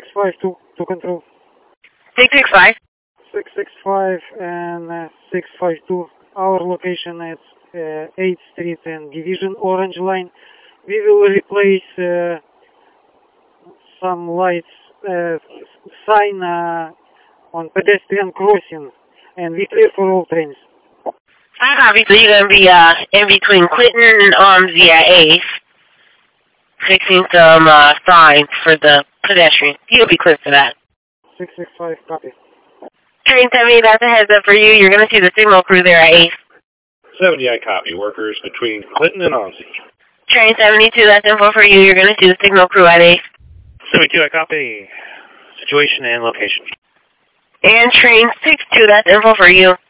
665 to control. 665. 665 and 652. Our location is 8th Street and Division, Orange Line. We will replace some lights, sign on pedestrian crossing, and we clear for all trains. Obviously, you're going to be in between Clinton and Armsy at 8th, fixing some signs for the pedestrian. You'll be clear for that. 665, copy. Train 70, that's a heads up for you. You're going to see the signal crew there at 8th. 70, I copy. Workers between Clinton and Armsy. Train 72, that's info for you. You're going to see the signal crew at 8th. 72, I copy. Situation and location. And train 62, that's info for you.